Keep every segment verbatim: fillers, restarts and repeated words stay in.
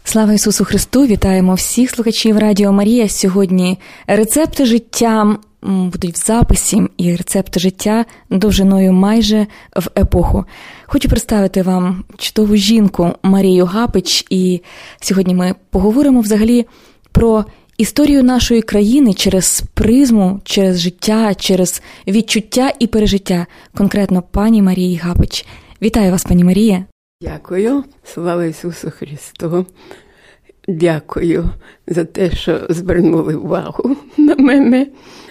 Слава Ісусу Христу! Вітаємо всіх слухачів Радіо Марія. Сьогодні рецепти життя будуть в записі, і рецепти життя довжиною майже в епоху. Хочу представити вам чудову жінку Марію Гапич, і сьогодні ми поговоримо взагалі про історію нашої країни через призму, через життя, через відчуття і пережиття, конкретно пані Марії Гапич. Вітаю вас, пані Марія. Дякую. Слава Ісусу Христу. Дякую за те, що звернули увагу на мене.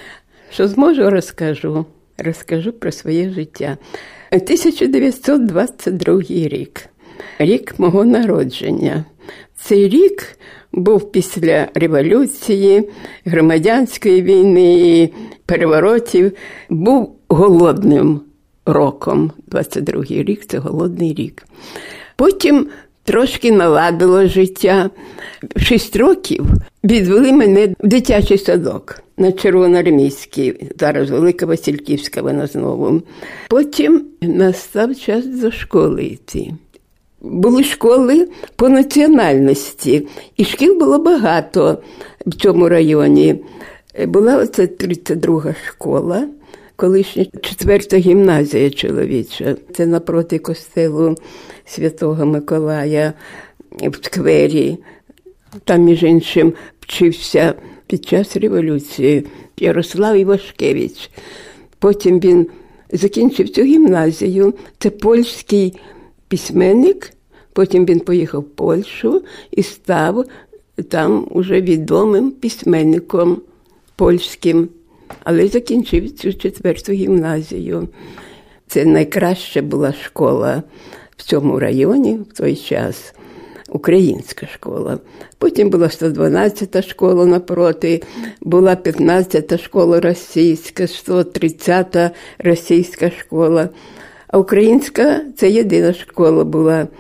Що зможу, розкажу. Розкажу про своє життя. тисяча дев'ятсот двадцять другий рік. Рік мого народження. Цей рік був після революції, громадянської війни, переворотів. Був голодним роком. двадцять другий рік – це голодний рік. Потім трошки наладило життя. В шість років відвели мене в дитячий садок на Червоноармійській, зараз Велика Васильківська вона знову. Потім настав час до школи йти. Були школи по національності, і шкіл було багато в цьому районі. Була оця тридцять друга школа, колишня четверта гімназія чоловіча. Це напроти костелу Святого Миколая в сквері. Там, між іншим, вчився під час революції Ярослав Івашкевич. Потім він закінчив цю гімназію. Це польський письменник. Потім він поїхав в Польщу і став там уже відомим письменником польським. Але закінчив цю четверту гімназію. Це найкраща була школа в цьому районі в той час. Українська школа. Потім була сто дванадцята школа напроти, була п'ятнадцята школа російська, сто тридцята російська школа. А українська – це єдина школа була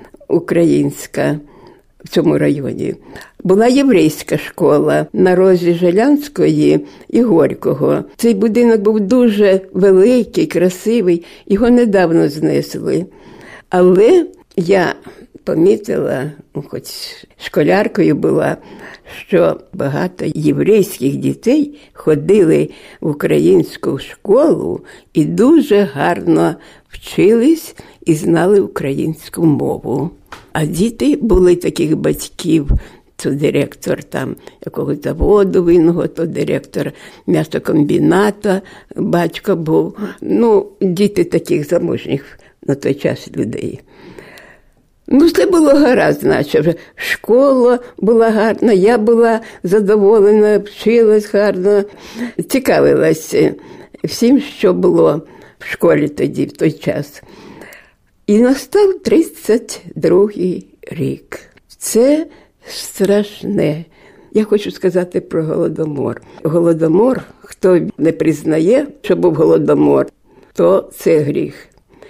українська в цьому районі. Була єврейська школа на розі Желянської і Горького. Цей будинок був дуже великий, красивий, його недавно знесли. Але я помітила, хоч школяркою була, що багато єврейських дітей ходили в українську школу і дуже гарно вчились і знали українську мову. А діти були таких батьків, то директор там якогось заводу винного, то директор м'ясокомбіната, батько був. Ну, діти таких заможніх на той час людей. Ну, це було гаразд, значить. Школа була гарна, я була задоволена, вчилась гарно, цікавилася всім, що було в школі тоді, в той час. І настав тридцять другий рік. Це страшне. Я хочу сказати про Голодомор. Голодомор, хто не признає, що був Голодомор, то це гріх.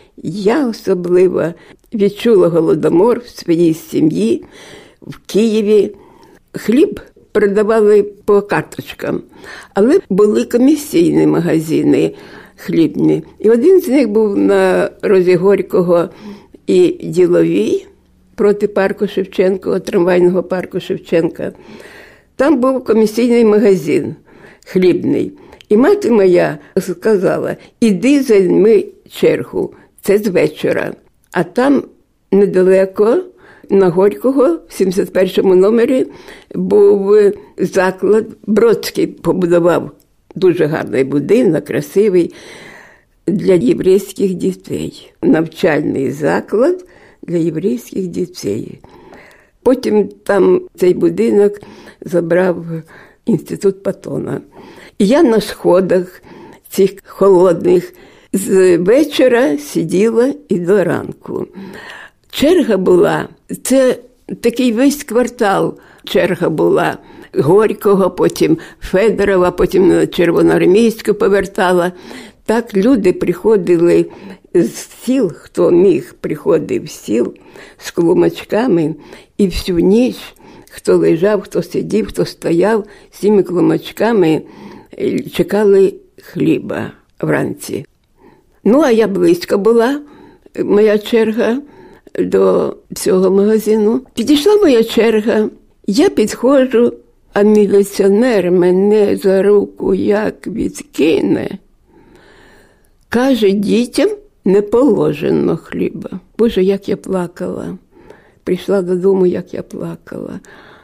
Я особливо відчула Голодомор в своїй сім'ї в Києві. Хліб продавали по карточкам, але були комісійні магазини хлібні. І один з них був на розі Горького і Діловій, проти парку Шевченка, трамвайного парку Шевченка. Там був комісійний магазин хлібний. І мати моя сказала: іди займи чергу, це з вечора. А там недалеко, на Горького, в сімдесят першому номері, був заклад, Бродський побудував дуже гарний будинок, красивий, для єврейських дітей. Навчальний заклад для єврейських дітей. Потім там цей будинок забрав інститут Патона. І я на сходах цих холодних з вечора сиділа і до ранку. Черга була, це такий весь квартал черга була. Горького, потім Федорова, потім на Червоноармійську повертала. Так люди приходили з сіл, хто міг, приходив з сіл з клумачками, і всю ніч, хто лежав, хто сидів, хто стояв, з цими клумачками чекали хліба вранці. Ну, а я близько була, моя черга, до цього магазину. Підійшла моя черга, я підходжу, а міліціонер мене за руку як відкине. Каже, дітям не положено хліба. Боже, як я плакала. Прийшла додому, як я плакала.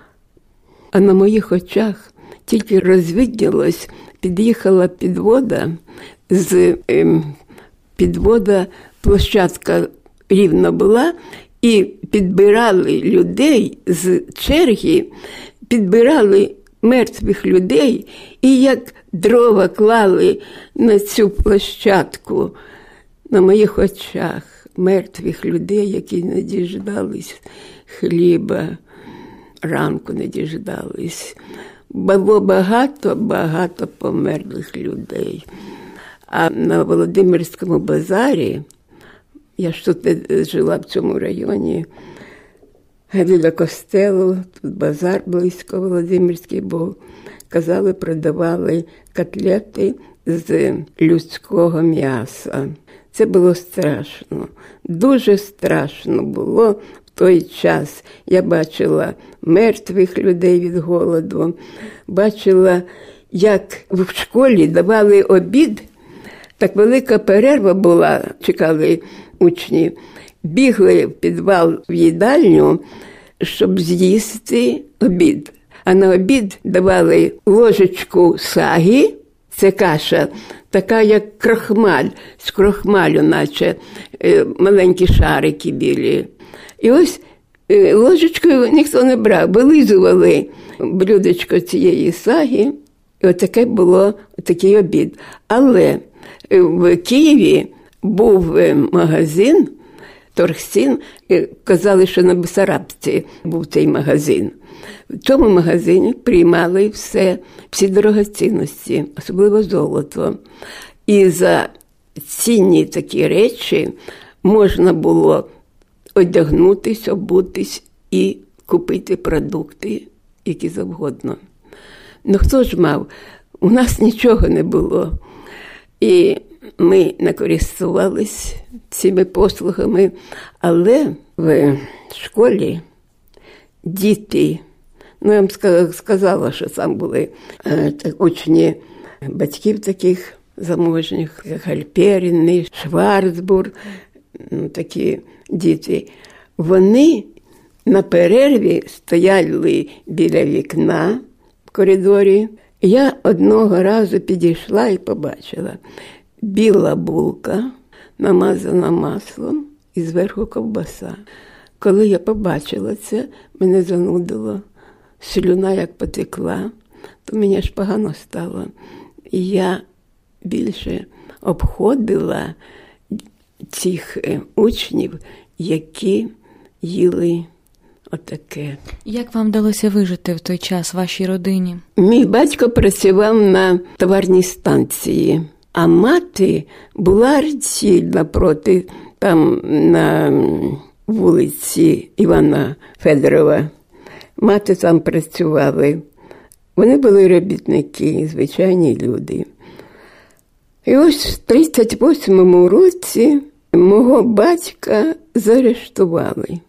А на моїх очах тільки розвиднілось, під'їхала підвода, з ем, підвода, площадка рівна була, і підбирали людей з черги, підбирали мертвих людей, і як дрова клали на цю площадку, на моїх очах мертвих людей, які не діждались хліба, ранку не діждались. Було багато-багато померлих людей. А на Володимирському базарі, я ж тут жила в цьому районі, біля костелу, тут базар близько Володимирський був, казали, продавали котлети з людського м'яса. Це було страшно, дуже страшно було в той час. Я бачила мертвих людей від голоду, бачила, як в школі давали обід, так велика перерва була, чекали учні, бігли в підвал в їдальню, щоб з'їсти обід. А на обід давали ложечку саги, це каша, така як крохмаль, з крохмалю, наче маленькі шарики білі. І ось ложечкою ніхто не брав, вилизували блюдечко цієї саги, і отаке було такий обід. Але в Києві був магазин, Торгсін, казали, що на Бесарабці був цей магазин. В цьому магазині приймали все, всі дорогоцінності, особливо золото. І за цінні такі речі можна було одягнутись, обутись і купити продукти, які завгодно. Ну хто ж мав? У нас нічого не було. І ми не користувались цими послугами, але в школі діти, ну я вам сказала, що там були е, так, учні батьків таких заможних, Гальперіни, Шварцбург, ну, такі діти. Вони на перерві стояли біля вікна в коридорі. Я одного разу підійшла і побачила біла булка, намазана маслом і зверху ковбаса. Коли я побачила це, мене занудило, слюна як потекла, то мені аж погано стало. І я більше обходила цих учнів, які їли отаке. Як вам вдалося вижити в той час вашій родині? Мій батько працював на товарній станції, а мати була рціль напроти, там на вулиці Івана Федорова. Мати там працювали. Вони були робітники, звичайні люди. І ось в тридцять восьмому році мого батька заарештували.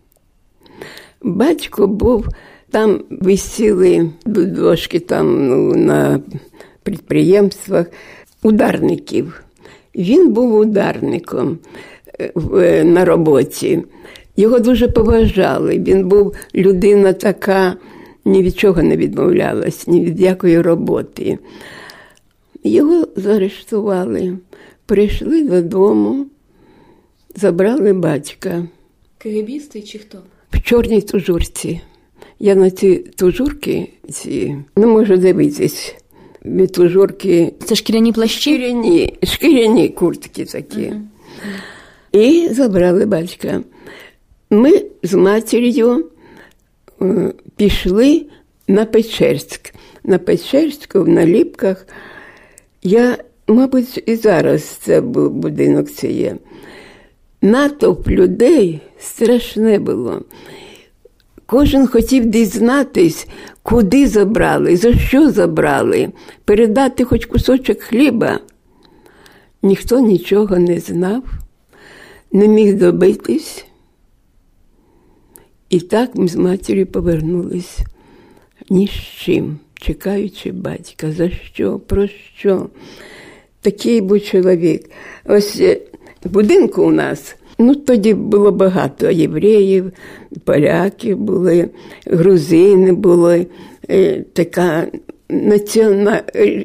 Батько був, там висіли дошки там, ну, на підприємствах ударників. Він був ударником на роботі. Його дуже поважали. Він був людина така, ні від чого не відмовлялась, ні від якої роботи. Його заарештували, прийшли додому, забрали батька. КГБісти чи хто? В чорній тужурці. Я на ці тужурки, ці, не можу дивитись, від тужурки. Це шкіряні плащі? Шкіряні, шкіряні куртки такі. Uh-huh. І забрали батька. Ми з матір'ю е, пішли на Печерськ. На Печерську, в Наліпках. Я, мабуть, і зараз це будинок це є. Натовп людей страшне було. Кожен хотів дізнатись, куди забрали, за що забрали, передати хоч кусочок хліба. Ніхто нічого не знав, не міг добитись. І так ми з матір'ю повернулись ні з чим, чекаючи батька. За що? Про що? Такий був чоловік. Ось в будинку у нас, ну тоді було багато євреїв, поляків були, грузини були, така національна...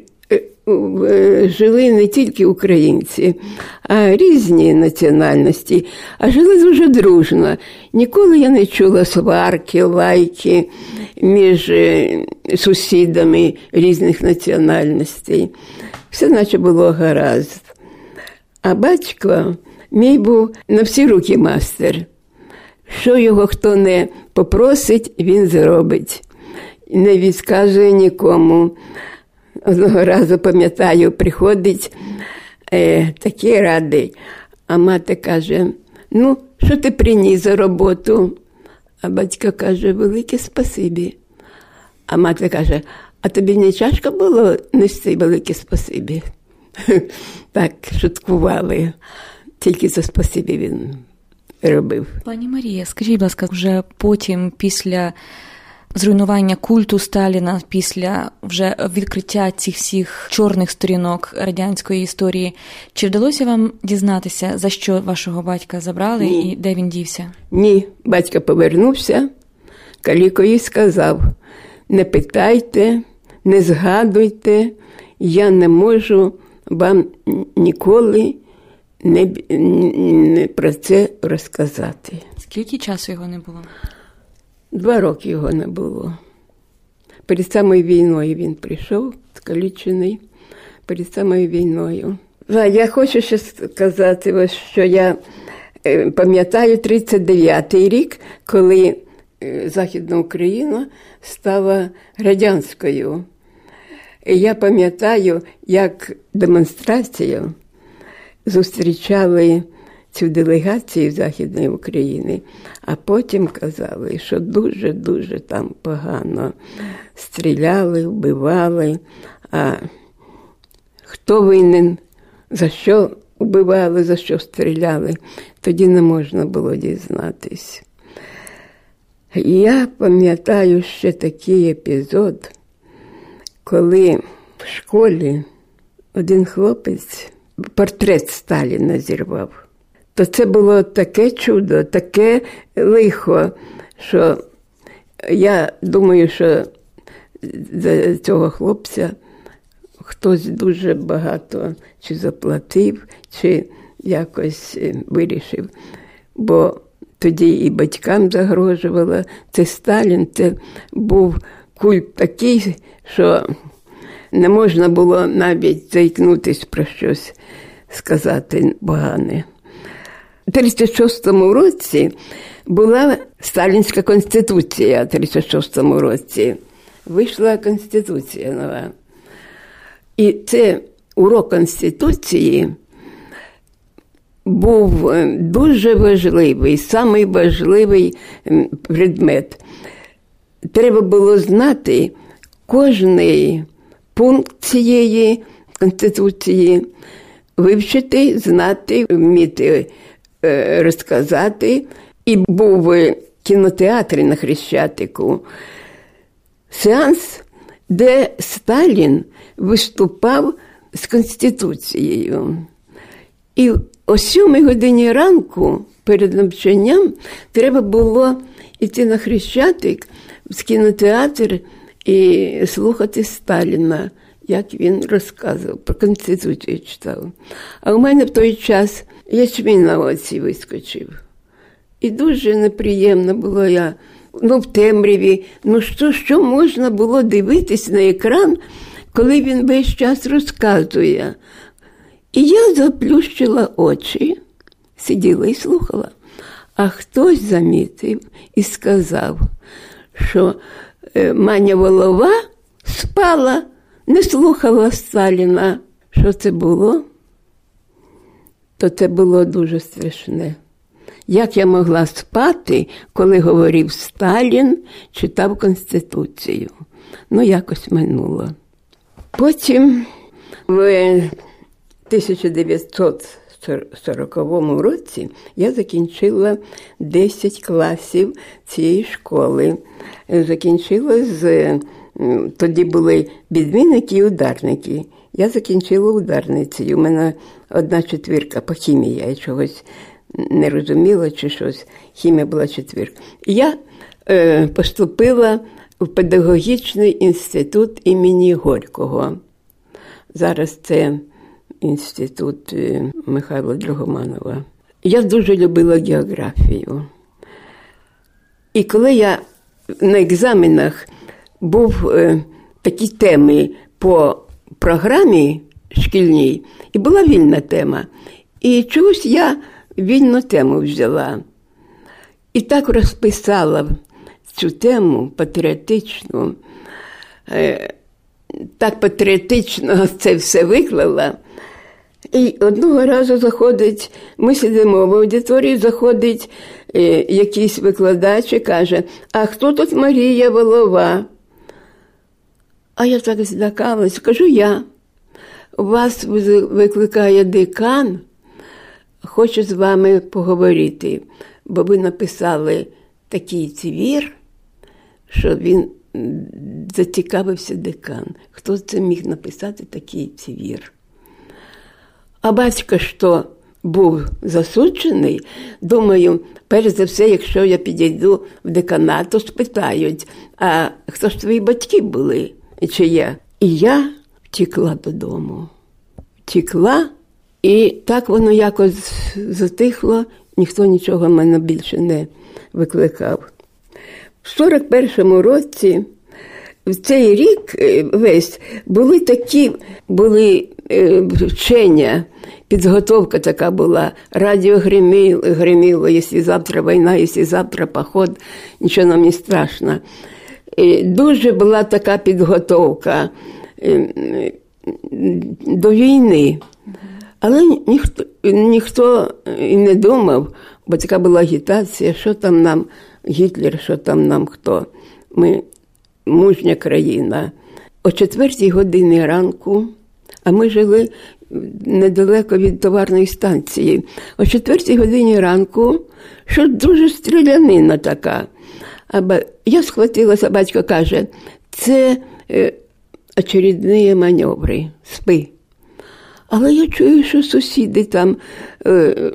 Жили не тільки українці, а різні національності, а жили дуже дружно. Ніколи я не чула сварки, лайки між сусідами різних національностей. Все наче було гаразд. А батько мій був на всі руки мастер. Що його хто не попросить, він зробить. Не відказує нікому. Одного разу, пам'ятаю, приходить е, такий радий, а мати каже, ну, що ти приніс за роботу? А батько каже, велике спасибі. А мати каже, а тобі не тяжко було нести велике спасибі? Так, шуткували. Тільки за спасибі він робив. Пані Марія, скажіть, будь ласка, вже потім, після зруйнування культу Сталіна, після вже відкриття цих всіх чорних сторінок радянської історії, чи вдалося вам дізнатися, за що вашого батька забрали Ні. і де він дівся? Ні, батько повернувся, калікою сказав, не питайте, не згадуйте, я не можу вам ніколи не, не про це розказати. Скільки часу його не було? Два роки його не було. Перед самою війною він прийшов, скалічений, перед самою війною. Я хочу ще сказати, ось, що я пам'ятаю тридцять дев'ятий рік, коли Західна Україна стала радянською. І я пам'ятаю, як демонстрацію зустрічали цю делегацію Західної України, а потім казали, що дуже-дуже там погано. Стріляли, вбивали, а хто винен, за що вбивали, за що стріляли, тоді не можна було дізнатись. Я пам'ятаю ще такий епізод, коли в школі один хлопець портрет Сталіна зірвав. То це було таке чудо, таке лихо, що я думаю, що за цього хлопця хтось дуже багато чи заплатив, чи якось вирішив. Бо тоді і батькам загрожувало. Це Сталін, це був культ такий, що не можна було навіть заікнутися про щось сказати погане. У тридцять шостому році була Сталінська конституція, у тридцять шостому році вийшла конституція нова. І це урок конституції був дуже важливий, самий важливий предмет. Треба було знати кожний пункт цієї конституції, вивчити, знати, вміти розказати. І був кінотеатр на Хрещатику, сеанс, де Сталін виступав з Конституцією. І о сьомій годині ранку перед навчанням треба було йти на Хрещатик, в кінотеатр і слухати Сталіна, як він розказував, про Конституцію читав. А у мене в той час ячмінь на оці вискочив. І дуже неприємно було я, ну, в темряві. Ну, що, що можна було дивитись на екран, коли він весь час розказує? І я заплющила очі, сиділа і слухала. А хтось замітив і сказав, що Маня Волова спала, не слухала Сталіна. Що це було? То це було дуже страшне. Як я могла спати, коли говорив Сталін, читав Конституцію? Ну, якось минуло. Потім в тисяча дев'ятсот сороковому році я закінчила десять класів цієї школи. Закінчила з... Тоді були відмінники і ударники. Я закінчила ударницею. У мене одна четвірка по хімії. Я чогось не розуміла чи щось. Хімія була четвірка. Я е, поступила в педагогічний інститут імені Горького. Зараз це інститут Михайла Драгоманова. Я дуже любила географію. І коли я на екзаменах був е, такі теми по програмі шкільній, і була вільна тема. І чогось я вільну тему взяла. І так розписала цю тему патріотичну, е, так патріотично це все виклала. І одного разу заходить, ми сидимо в аудиторії, заходить е, якийсь викладач і каже: а хто тут Марія Волова? А я так злякалась, кажу: я. Вас викликає декан, хочу з вами поговорити, бо ви написали такий твір, що він зацікавився декан. Хто це міг написати такий твір? А батько, що був засуджений, думаю, перш за все, якщо я підійду в деканат, то спитають: а хто ж твої батьки були? І чи я? І я втекла додому. Втекла, і так воно якось затихло, ніхто нічого мене більше не викликав. В сорок першому році, в цей рік весь, були такі, були е, вчення, підготовка така була, радіо гриміло, гриміло, якщо завтра війна, якщо завтра поход, нічого нам не страшно. І дуже була така підготовка е, до війни. Але ніхто, ніхто і не думав, бо така була агітація, що там нам Гітлер, що там нам хто. Ми мужня країна. О четвертій годині ранку, а ми жили недалеко від товарної станції, о четвертій годині ранку, що дуже стрілянина така. А я схватилася, батько каже: це е, очередні маневри, спи. Але я чую, що сусіди там е,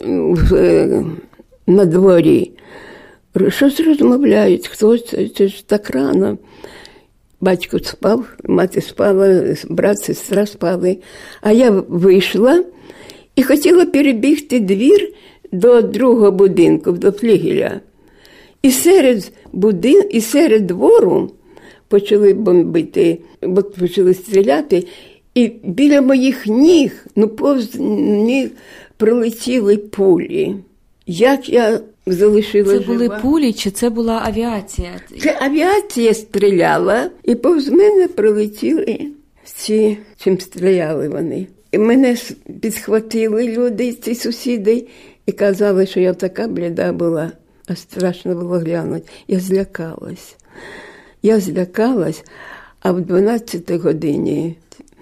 е, на дворі щось розмовляють, хто це, це ж так рано. Батько спав, мати спала, брат, сестра спали. А я вийшла і хотіла перебігти двір до другого будинку, до флігеля. І серед, будин... і серед двору почали бомбити, почали стріляти, і біля моїх ніг, ну повз ніг прилетіли пулі. Як я залишила жива. Це були пулі чи це була авіація? Це авіація стріляла, і повз мене прилетіли ці, чим стріляли вони. І мене підхватили люди, ці сусіди, і казали, що я така бліда була, а страшно було глянути. Я злякалась. Я злякалась, а в дванадцятій годині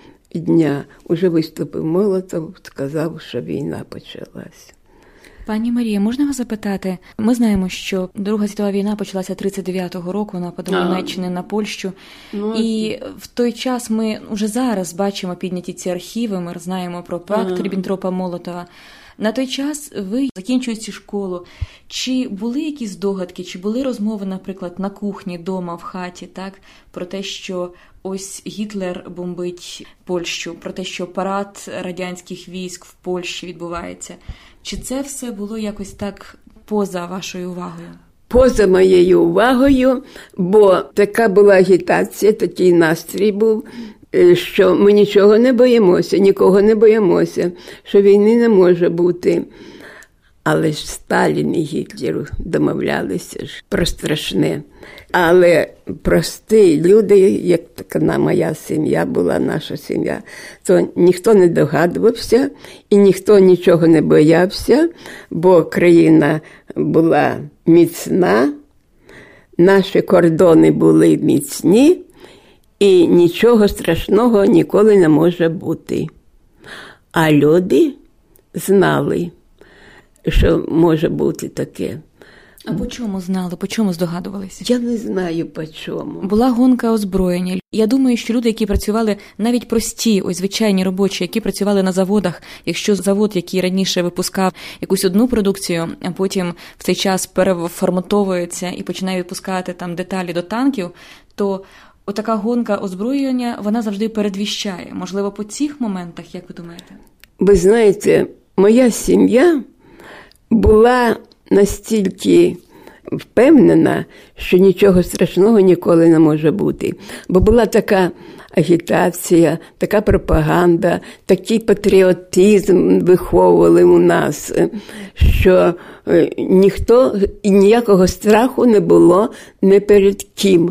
дня вже виступив Молотов, сказав, що війна почалась. Пані Марія, можна вас запитати? Ми знаємо, що Друга світова війна почалася тридцять дев'ятого року, нападом Німеччини на Польщу. Ну, і в той час ми вже зараз бачимо підняті ці архіви, ми знаємо про пакт ага. Ріббентропа-Молотова. На той час ви, закінчуючи школу, чи були якісь здогадки, чи були розмови, наприклад, на кухні, дома, в хаті, так, про те, що ось Гітлер бомбить Польщу, про те, що парад радянських військ в Польщі відбувається? Чи це все було якось так поза вашою увагою? Поза моєю увагою, бо така була агітація, такий настрій був, що ми нічого не боїмося, нікого не боїмося, що війни не може бути. Але ж Сталін і Гітлер домовлялися ж про страшне. Але прості люди, як така моя сім'я була, наша сім'я, то ніхто не догадувався і ніхто нічого не боявся, бо країна була міцна, наші кордони були міцні, і нічого страшного ніколи не може бути. А люди знали, що може бути таке. А по чому знали, по чому здогадувалися? Я не знаю по чому. Була гонка озброєння. Я думаю, що люди, які працювали, навіть прості, ось звичайні робочі, які працювали на заводах, якщо завод, який раніше випускав якусь одну продукцію, а потім в цей час переформатовується і починає випускати там деталі до танків, то отака гонка озброєння, вона завжди передвіщає. Можливо, по цих моментах, як ви думаєте? Ви знаєте, моя сім'я була настільки впевнена, що нічого страшного ніколи не може бути. Бо була така агітація, така пропаганда, такий патріотизм виховували у нас, що ніхто і ніякого страху не було ні перед ким.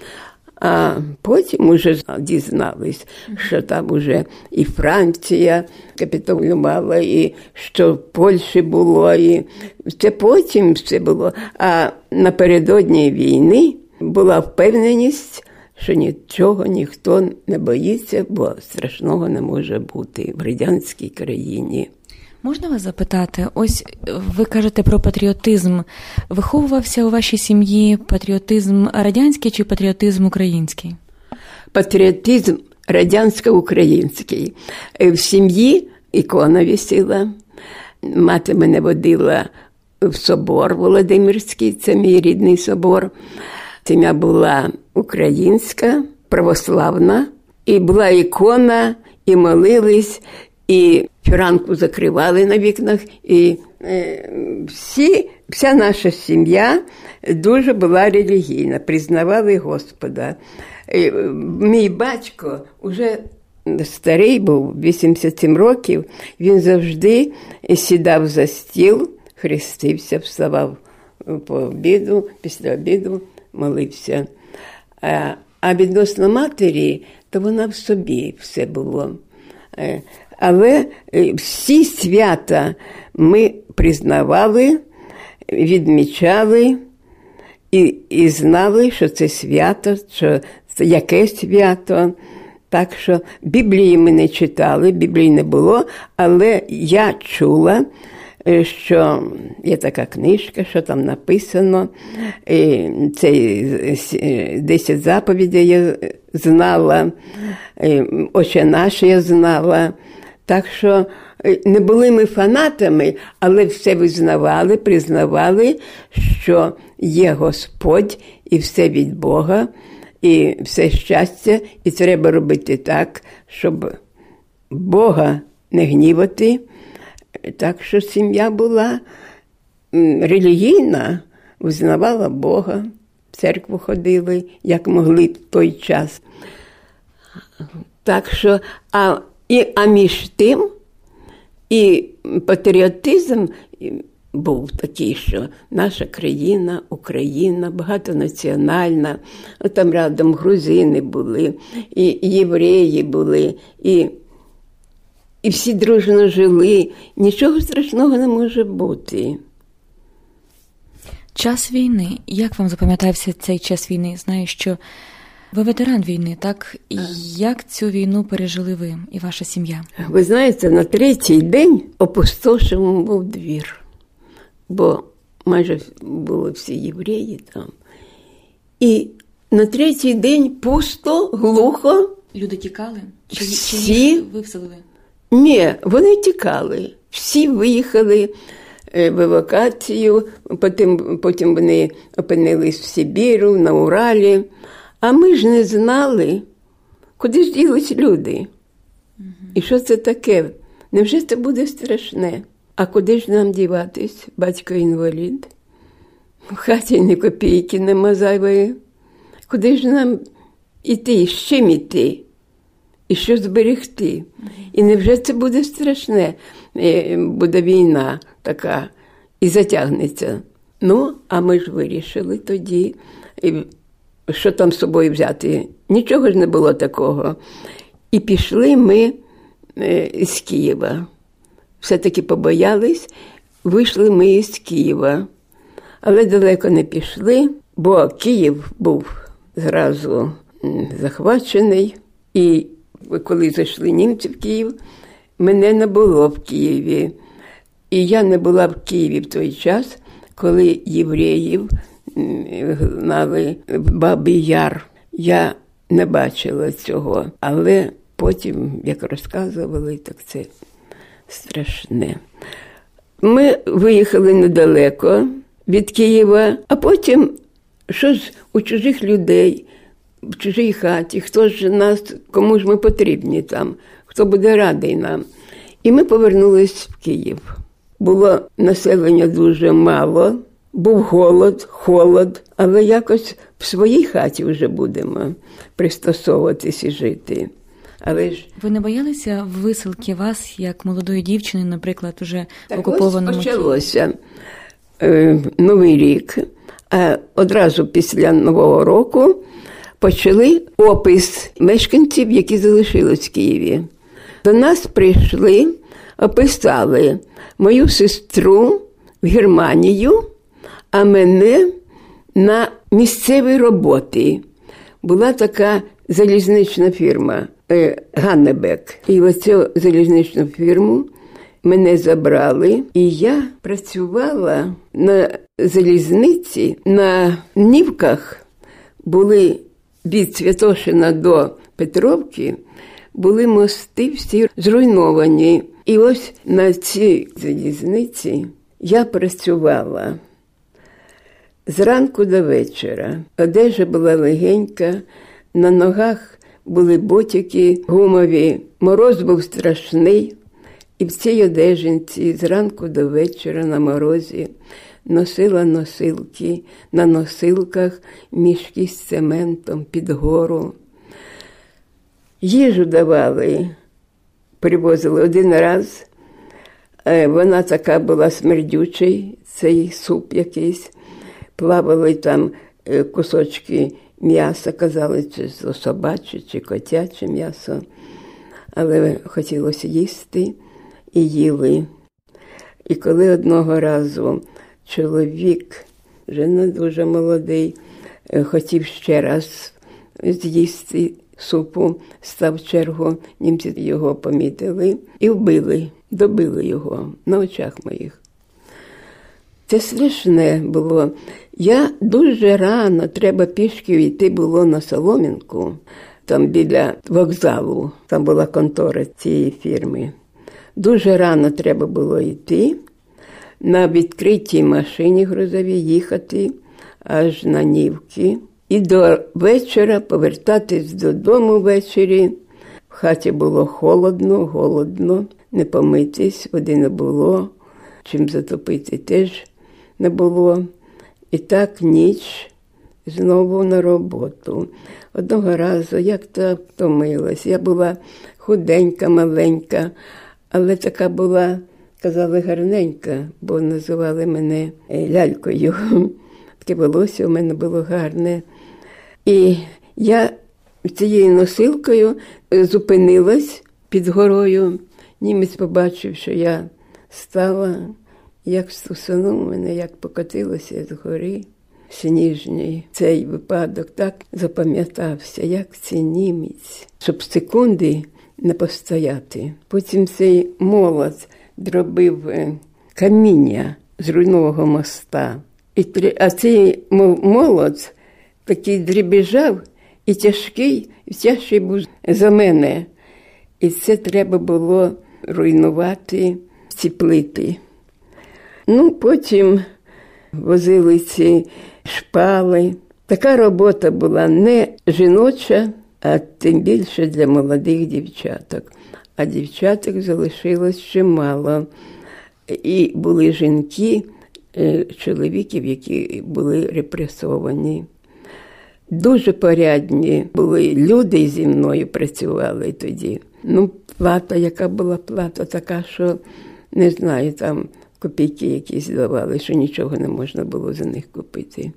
А потім уже дізнались, що там уже і Франція капітулювала, і що в Польщі було, і це потім все було. А напередодні війни була впевненість, що нічого ніхто не боїться, бо страшного не може бути в радянській країні. Можна вас запитати, ось ви кажете про патріотизм. Виховувався у вашій сім'ї патріотизм радянський чи патріотизм український? Патріотизм радянсько-український. В сім'ї ікона висіла. Мати мене водила в собор Володимирський, це мій рідний собор. Сім'я була українська, православна, і була ікона, і молились, і фіранку закривали на вікнах, і е, всі, вся наша сім'я дуже була релігійна, признавали Господа. І мій батько вже старий був, вісімдесят сім років, він завжди сідав за стіл, хрестився, вставав по обіду, після обіду молився. А, а відносно матері, то вона в собі все було. Але всі свята ми признавали, відмічали і, і знали, що це свято, що це яке свято. Так що Біблії ми не читали, Біблії не було, але я чула, що є така книжка, що там написано, це десять заповідей я знала, Отче наш я знала. Так що не були ми фанатами, але все визнавали, признавали, що є Господь і все від Бога, і все щастя, і треба робити так, щоб Бога не гнівати. Так що сім'я була релігійна, визнавала Бога, в церкву ходили, як могли в той час. Так що, а, і, а між тим, і патріотизм був такий, що наша країна, Україна, багатонаціональна, там рядом грузини були, і євреї були, і І всі дружно жили. Нічого страшного не може бути. Час війни. Як вам запам'ятався цей час війни? Знаю, що ви ветеран війни, так? І як цю війну пережили ви і ваша сім'я? Ви знаєте, на третій день опустошив був двір. Бо майже були всі євреї там. І на третій день пусто, глухо. Люди тікали? Чи, всі... чи ви вселили? Ні, вони тікали. Всі виїхали в евакуацію, потім, потім вони опинились в Сибіру, на Уралі. А ми ж не знали, куди ж ділись люди. Угу. І що це таке? Невже це буде страшне? А куди ж нам діватись? Батько інвалід. В хаті ні копійки нема зайвої. Куди ж нам іти? З чим іти? І що зберегти? І невже це буде страшне? Буде війна така і затягнеться. Ну, а ми ж вирішили тоді, що там з собою взяти. Нічого ж не було такого. І пішли ми з Києва. Все-таки побоялись, вийшли ми із Києва. Але далеко не пішли, бо Київ був зразу захвачений. І коли зайшли німці в Київ, мене не було в Києві. І я не була в Києві в той час, коли євреїв гнали в Бабий Яр. Я не бачила цього, але потім, як розказували, так це страшне. Ми виїхали недалеко від Києва, а потім, що ж у чужих людей, в чужій хаті, хто ж нас, кому ж ми потрібні там, хто буде радий нам. І ми повернулись в Київ. Було населення дуже мало, був голод, холод, але якось в своїй хаті вже будемо пристосовуватись і жити. Але ж... Ви не боялися висилки вас, як молодої дівчини, наприклад, уже так в окупованому Києві? Так ось почалося е, Новий рік, а одразу після Нового року почали опис мешканців, які залишились в Києві. До нас прийшли, описали мою сестру в Германію, а мене на місцеві роботи. Була така залізнична фірма е, Ганнебек. І оцю залізничну фірму мене забрали, і я працювала на залізниці, на Нівках були від Святошина до Петровки, були мости всі зруйновані. І ось на цій залізниці я працювала зранку до вечора. Одежа була легенька, на ногах були ботики гумові, мороз був страшний. І в цій одежинці зранку до вечора на морозі носила носилки, на носилках мішки з цементом під гору. Їжу давали, привозили один раз. Вона така була смердючий, цей суп якийсь. Плавали там кусочки м'яса, казали, чи собаче, чи котяче м'ясо. Але хотілося їсти і їли. І коли одного разу чоловік, вже не дуже молодий, хотів ще раз з'їсти супу, став в чергу, німці його помітили і вбили, добили його на очах моїх. Це страшне було. Я дуже рано, треба пішки йти було на Солом'янку, там біля вокзалу, там була контора цієї фірми. Дуже рано треба було йти, на відкритій машині грузовій їхати аж на Нівки. І до вечора повертатись додому ввечері. В хаті було холодно, голодно, не помитись, води не було, чим затопити теж не було. І так ніч знову на роботу. Одного разу, як то втомилась, я була худенька, маленька, але така була, казали, гарненька, бо називали мене лялькою. Таке волосся у мене було гарне. І я цією носилкою зупинилась під горою. Німець побачив, що я стала, як стусанув мене, як покотилося з гори сніжній. Цей випадок так запам'ятався, як цей німець, щоб секунди не постояти. Потім цей молот дробив каміння з руйнового моста. І, а цей молот такий дрібіжав і тяжкий, і тяжкий був за мене. І це треба було руйнувати ці плити. Ну, потім возили ці шпали. Така робота була не жіноча, а тим більше для молодих дівчаток. А дівчаток залишилось чимало. І були жінки, чоловіків, які були репресовані. Дуже порядні були люди, зі мною працювали тоді. Ну, плата, яка була плата, така, що, не знаю, там копійки якісь давали, що нічого не можна було за них купити.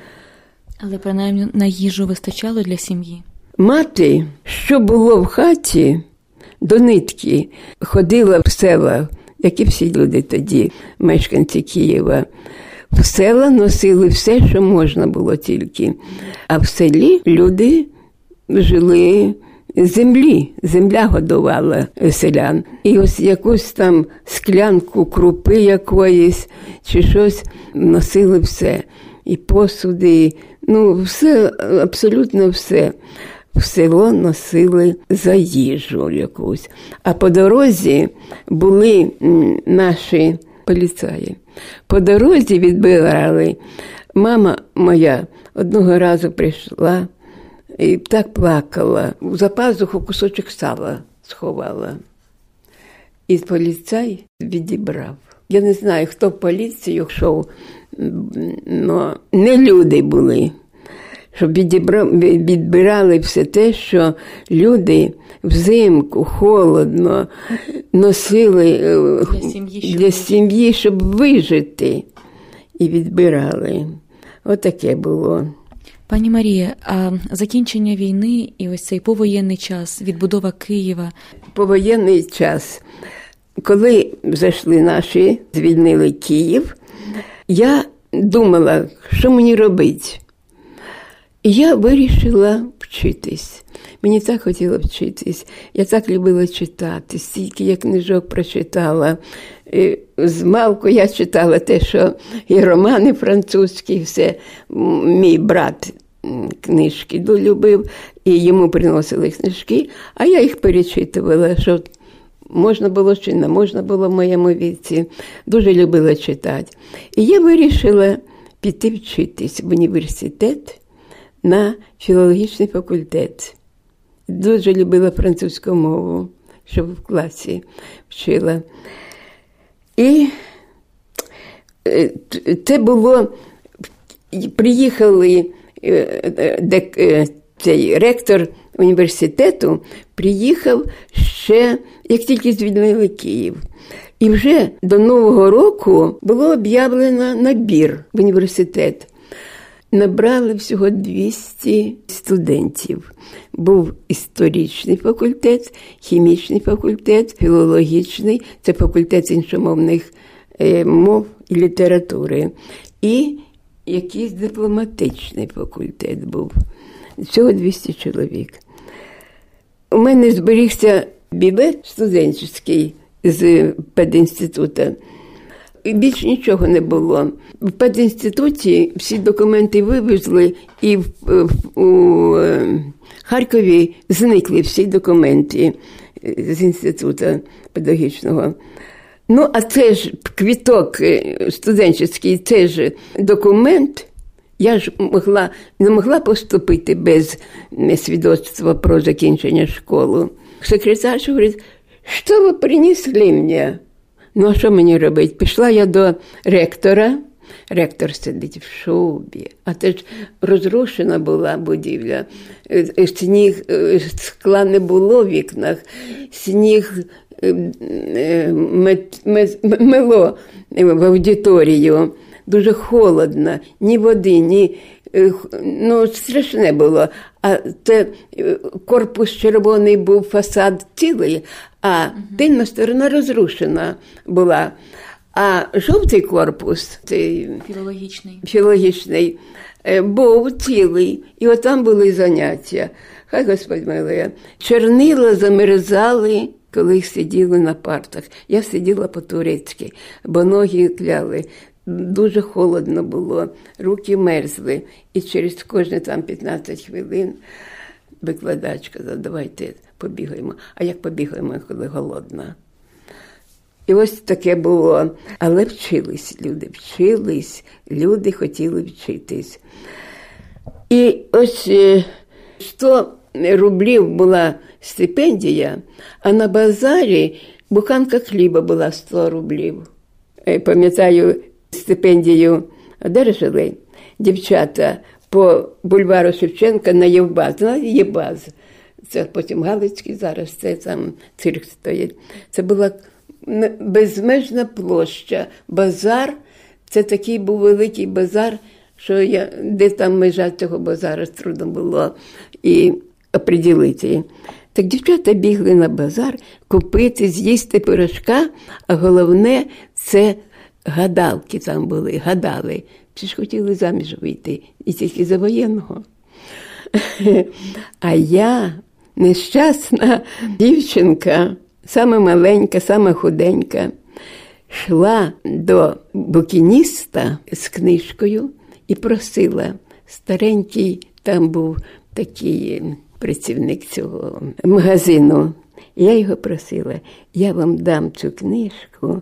Але, принаймні, на їжу вистачало для сім'ї? Мати, що було в хаті, до нитки, ходила в села, як і всі люди тоді, мешканці Києва. В села носили все, що можна було тільки. А в селі люди жили землі, земля годувала селян. І ось якусь там склянку крупи якоїсь, чи щось носили все. І посуди, ну все, абсолютно все. В село носили за їжу якусь. А по дорозі були наші поліцаї. По дорозі відбирали. Мама моя одного разу прийшла і так плакала. За пазуху кусочок сала сховала. І поліцай відібрав. Я не знаю, хто в поліцію йшов, але не люди були. Щоб відбирали все те, що люди взимку, холодно носили для сім'ї, щоб, для сім'ї, щоб вижити. І відбирали. Отаке було. Пані Марія, а закінчення війни і ось цей повоєнний час, відбудова Києва? Повоєнний час. Коли зайшли наші, звільнили Київ, я думала, що мені робити. І я вирішила вчитись. Мені так хотіло вчитись. Я так любила читати. Стільки я книжок прочитала. З малку я читала те, що і романи французькі, і все. Мій брат книжки долюбив, і йому приносили книжки, а я їх перечитувала, що можна було чи не можна було в моєму віці. Дуже любила читати. І я вирішила піти вчитись в університет на філологічний факультет. Дуже любила французьку мову, щоб в класі вчила. І це було, приїхали, цей ректор університету приїхав ще, як тільки звільнили Київ. І вже до Нового року було об'явлено набір в університет. Набрали всього двісті студентів. Був історичний факультет, хімічний факультет, філологічний, це факультет іншомовних е, мов і літератури. І якийсь дипломатичний факультет був. Всього двісті чоловік. У мене зберігся білет студентський з педінституту. Більш нічого не було. В педінституті всі документи вивезли, і в, в, у Харкові зникли всі документи з інституту педагогічного. Ну, а це ж квіток студентський, це ж документ. Я ж могла, не могла поступити без свідоцтва про закінчення школи. Секретар говорить, що ви принесли мені? Ну, а що мені робити? Пішла я до ректора. Ректор сидить в шубі. А це ж розрушена була будівля. Сніг, скла не було в вікнах. Сніг мело в аудиторію. Дуже холодно. Ні води, ні... Ну, страшне було. А це корпус червоний був, фасад цілий, а тильна сторона розрушена була. А жовтий корпус, цей філологічний, філологічний був цілий. І от там були заняття. Хай Господь милує. Чорнила замерзали, коли сиділи на партах. Я сиділа по-турецьки, бо ноги кляли. Дуже холодно було, руки мерзли. І через кожні там п'ятнадцять хвилин викладач казав, давайте побігаємо. А як побігаємо, коли голодна? І ось таке було. Але вчились люди, вчились, люди хотіли вчитись. І ось сто рублів була стипендія, а на базарі буханка хліба була сто рублів. Пам'ятаю, стипендію одержали дівчата по бульвару Шевченка на Євбаз. Знаєте, Євбаз. Це потім Галицький, зараз це там цирк стоїть. Це була безмежна площа. Базар, це такий був великий базар, що я, де там межа цього базару трудно було і оприділити. Так дівчата бігли на базар купити, з'їсти пирожка, а головне – це гадалки там були, гадали. Всі ж хотіли заміж вийти, і тільки за воєнного. А я нещасна дівчинка, сама маленька, сама худенька, йшла до букініста з книжкою і просила. Старенький там був такий працівник цього магазину. Я його просила, я вам дам цю книжку,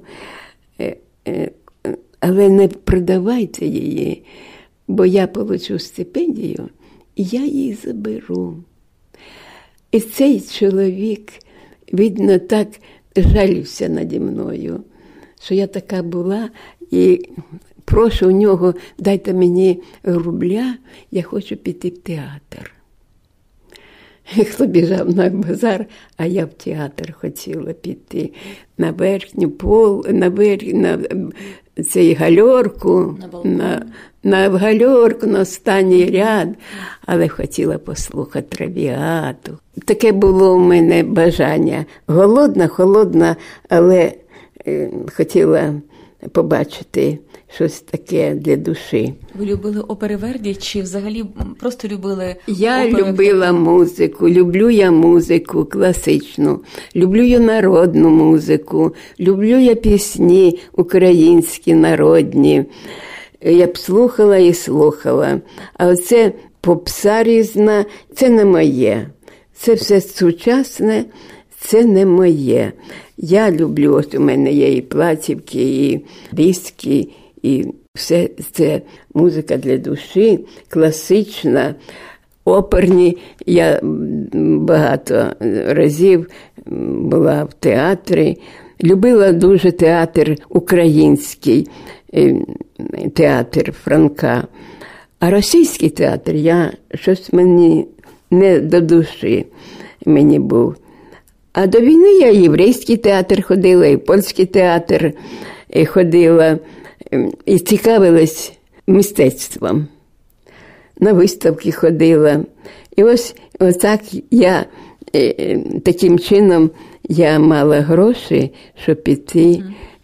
але не продавайте її, бо я получу стипендію, і я її заберу. І цей чоловік, видно, так жалівся наді мною, що я така була, і прошу у нього, дайте мені рубля, я хочу піти в театр. Хто біжав на базар, а я в театр хотіла піти на верхню пол, на верх, на цей гальорку, на, на гальорку, на останній ряд, але хотіла послухати Травіату. Таке було у мене бажання. Голодна, холодна, але е, хотіла побачити щось таке для душі. Ви любили опери Верді чи взагалі просто любили Я опери? любила музику, люблю я музику класичну, люблю я народну музику, люблю я пісні українські, народні. Я б слухала і слухала. А оце попса різна, це не моє. Це все сучасне, це не моє. Я люблю, ось у мене є і платівки, і диски, і все це музика для душі, класична, оперні. Я багато разів була в театрі. Любила дуже театр український, театр Франка. А російський театр, я, щось мені не до душі мені був. А до війни я і в єврейський театр ходила, і в польський театр ходила, і цікавилась мистецтвом. На виставки ходила. І ось отак я, таким чином, я мала гроші, щоб піти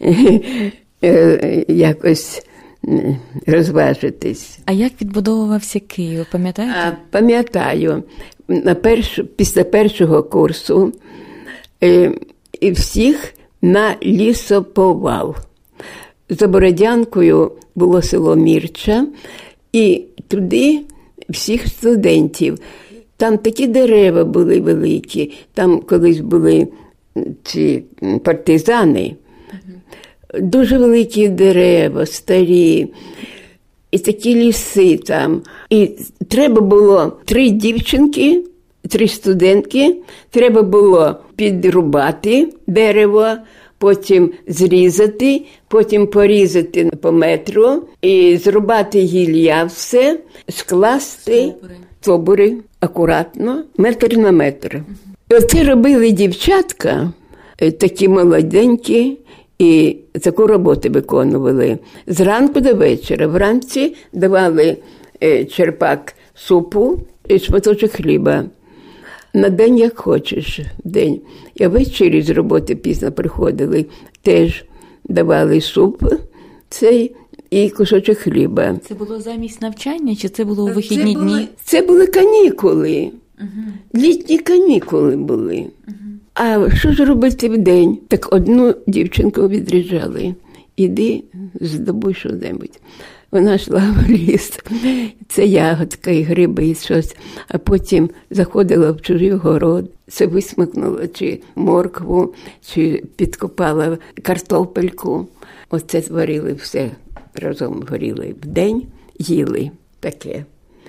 mm. якось розважитись. А як відбудовувався Київ, пам'ятаєте? А, пам'ятаю. На перш, після першого курсу е, і всіх на лісоповал. За Бородянкою було село Мірча, і туди всіх студентів. Там такі дерева були великі, там колись були ці партизани. Дуже великі дерева, старі, і такі ліси там. І треба було три дівчинки, три студентки, треба було підрубати дерево, потім зрізати, потім порізати по метру, і зрубати гілля все, скласти стовбури акуратно, метр на метр. І оце робили дівчатка, такі молоденькі, і таку роботу виконували. Зранку до вечора. Вранці давали черпак супу і шматочок хліба. На день як хочеш, день. І ввечері з роботи пізно приходили, теж давали суп цей і кусочок хліба. Це було замість навчання, чи це було у вихідні це дні? Були, це були канікули. Угу. Літні канікули були. Угу. А що ж робити в день? Так одну дівчинку відряджали. Іди, здобуй що-небудь. Вона йшла в ліс. Це ягодка і гриби, і щось. А потім заходила в чужий город. Це висмикнула чи моркву, чи підкопала картопельку. Оце зварили все. Разом горіли в день, їли таке.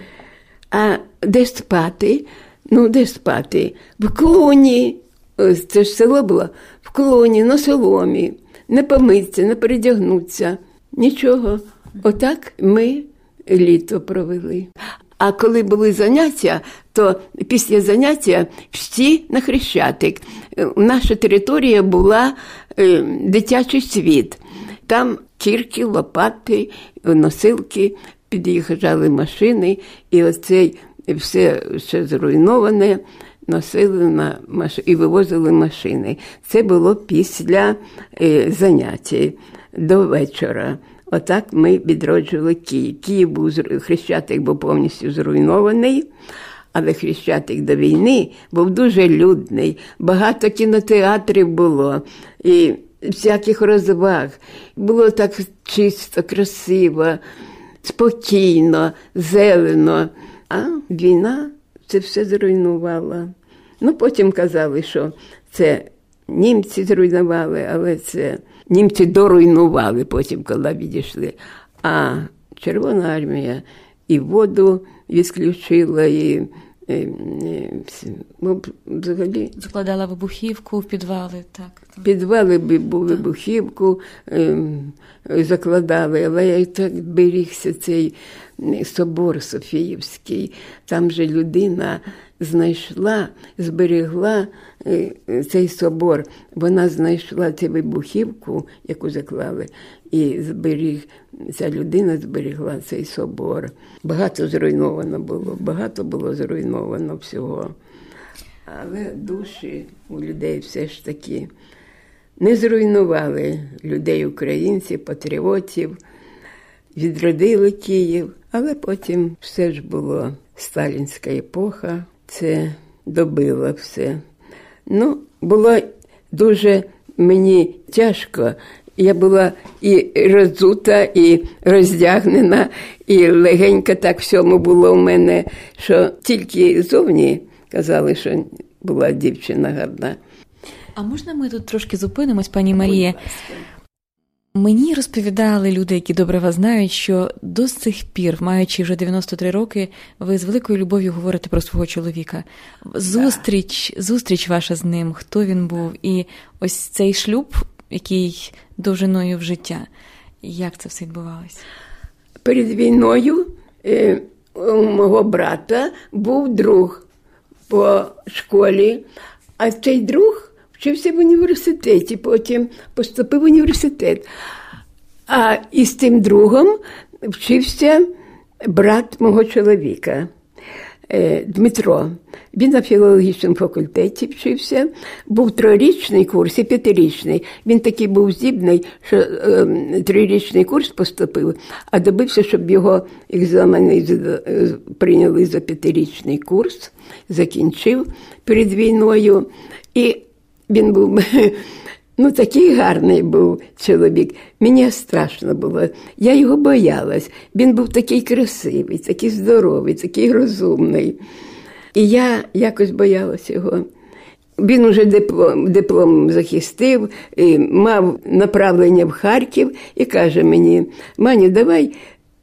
А де спати? Ну, де спати? В клуні. Це ж село було. В клуні, на соломі. Не помитися, не передягнутися. Нічого. Отак ми літо провели. А коли були заняття, то після заняття всі на Хрещатик. Наша територія була е, дитячий світ. Там кірки, лопати, носилки, під'їжджали машини, і оце все ще зруйноване носили на маш... і вивозили машини. Це було після е, заняття до вечора. Отак ми відроджували Київ. Київ був, Хрещатик був повністю зруйнований, Але Хрещатик до війни був дуже людний, багато кінотеатрів було і всяких розваг. Було так чисто, красиво, спокійно, зелено. А війна це все зруйнувала. Ну, потім казали, що це німці зруйнували, але це німці доруйнували потім, коли відійшли. А Червона армія і воду відключила, і, і, і взагалі... Закладала вибухівку в підвали, так. Підвали був вибухівку, закладали, але так берігся цей собор Софіївський. Там же людина знайшла, зберегла цей собор. Вона знайшла цю вибухівку, яку заклали, і зберіг, ця людина зберегла цей собор. Багато зруйновано було, багато було зруйновано всього. Але душі у людей все ж таки не зруйнували людей, українців, патріотів, відродили Київ, але потім все ж було сталінська епоха, це добило все. Ну, було дуже мені тяжко. Я була і роззута, і роздягнена, і легенько так всьому було в мене, що тільки зовні казали, що була дівчина гарна. А можна ми тут трошки зупинимось, пані Марія? Мені розповідали люди, які добре вас знають, що до сих пір, маючи вже дев'яносто три роки, ви з великою любов'ю говорите про свого чоловіка. Зустріч, зустріч ваша з ним, хто він був, і ось цей шлюб, який довжиною в життя. Як це все відбувалося? Перед війною е, у мого брата був друг по школі, а цей друг вчився в університеті, потім поступив в університет. А із тим другом вчився брат мого чоловіка, Дмитро. Він на філологічному факультеті вчився. Був трирічний курс і п'ятирічний. Він такий був здібний, що е, трирічний курс поступив, а добився, щоб його екзамени прийняли за п'ятирічний курс, закінчив перед війною. І він був, ну, такий гарний був чоловік. Мені страшно було. Я його боялась. Він був такий красивий, такий здоровий, такий розумний. І я якось боялася його. Він уже диплом, диплом захистив, і мав направлення в Харків і каже мені: Маню, давай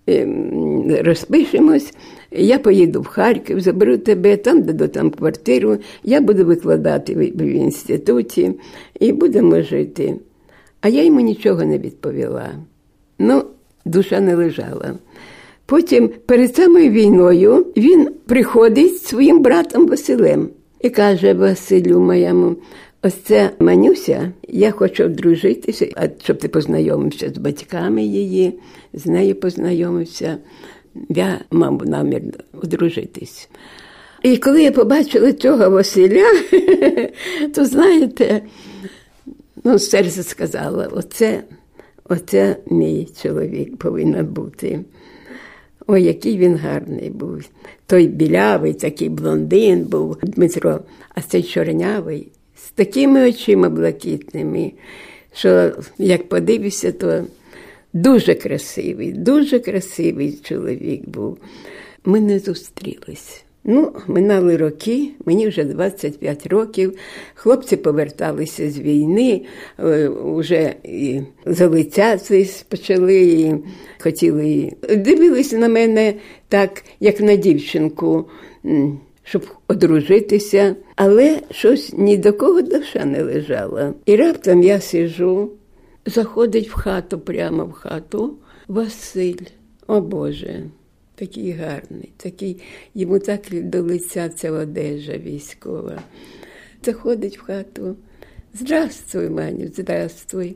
розпишемось, я поїду в Харків, заберу тебе, там даду там квартиру, я буду викладати в інституті і будемо жити. А я йому нічого не відповіла. Ну, душа не лежала. Потім, перед самою війною, він приходить з своїм братом Василем і каже: Василю моєму, ось це Манюся, я хочу одружитися, а щоб ти познайомився з батьками її, з нею познайомився. Я мав намір одружитись. І коли я побачила цього Василя, то, знаєте, ну, серце сказало: оце, оце мій чоловік повинен бути. Ой, який він гарний був. Той білявий, такий блондин був Дмитро, а цей чорнявий, з такими очима блакитними, що як подивишся, то дуже красивий, дуже красивий чоловік був. Ми не зустрілись. Ну, минали роки, мені вже двадцять п'ять років, хлопці поверталися з війни, вже і залицятись почали, і хотіли, дивилися на мене так, як на дівчинку, щоб одружитися, але щось ні до кого душа не лежала. І раптом я сиджу, заходить в хату, прямо в хату, Василь, о Боже, такий гарний, такий, йому так до лиця ця одежа військова. Заходить в хату: Здравствуй, Маню, здравствуй.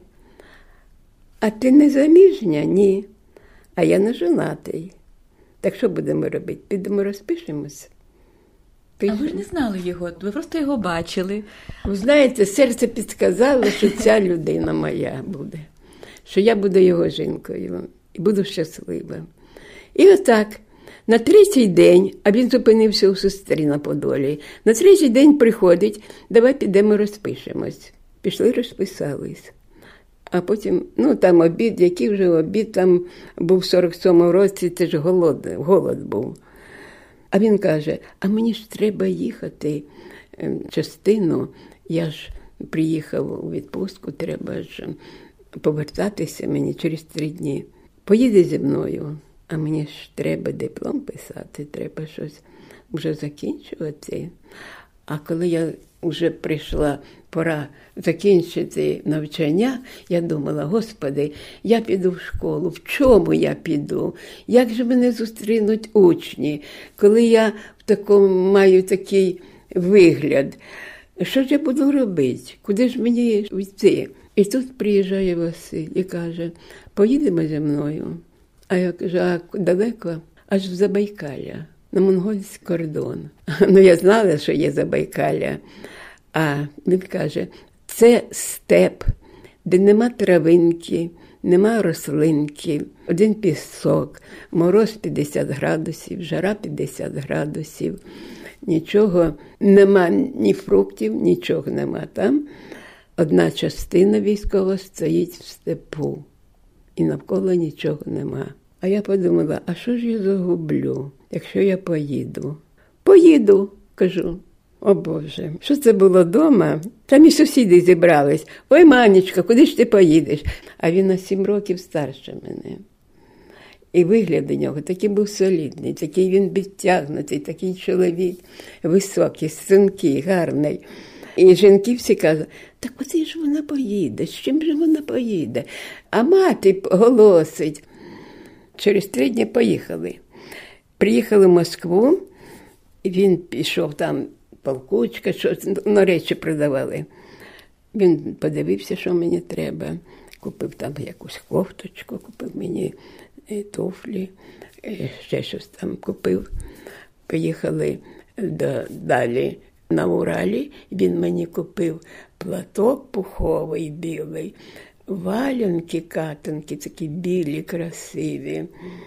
А ти не заміжня? Ні. А я не женатий. Так що будемо робити? Підемо розпишемось? А ви ж не знали його, ви просто його бачили. Ви знаєте, серце підказало, що ця людина моя буде, що я буду його жінкою і буду щаслива. І отак На третій день, а він зупинився у сестрі на Подолі, на третій день приходить, давай підемо розпишемось. Пішли, розписались. А потім, ну там обід, який вже обід, там був в сорок сьомому році, це ж голод, голод був. А він каже, а мені ж треба їхати частину, я ж приїхав у відпустку, треба ж повертатися мені через три дні. Поїде зі мною, а мені ж треба диплом писати, треба щось вже закінчувати. А коли я вже прийшла пора закінчити навчання, я думала, Господи, я піду в школу, в чому я піду? Як же мене зустрінуть учні, коли я в такому маю такий вигляд? Що ж я буду робити? Куди ж мені йти? І тут приїжджає Василь і каже, поїдемо зі мною. А я кажу, а далеко? Аж в Забайкалля, на монгольський кордон. Ну, я знала, що є Забайкалля. А він каже, це степ, де нема травинки, нема рослинки, один пісок, мороз п'ятдесят градусів, жара п'ятдесят градусів. Нічого нема, ні фруктів, нічого нема там. Одна частина військова стоїть в степу, і навколо нічого нема. А я подумала, а що ж я загублю, якщо я поїду? Поїду, кажу. О Боже, що це було вдома? Там і сусіди зібрались. Ой, Манечка, куди ж ти поїдеш? А він на сім років старше мене. І вигляд у нього такий був солідний, такий він підтягнутий, такий чоловік, високий, стрункий, гарний. І жінки всі кажуть, так куди ж вона поїде, з чим же вона поїде? А мати голосить. Через три дні поїхали. Приїхали в Москву, і він пішов там, полкучка, що на речі продавали. Він подивився, що мені треба. Купив там якусь кофточку, купив мені туфлі, ще щось там купив. Поїхали до, далі на Уралі. Він мені купив платок пуховий білий, валянки, катанки, такі білі, красиві,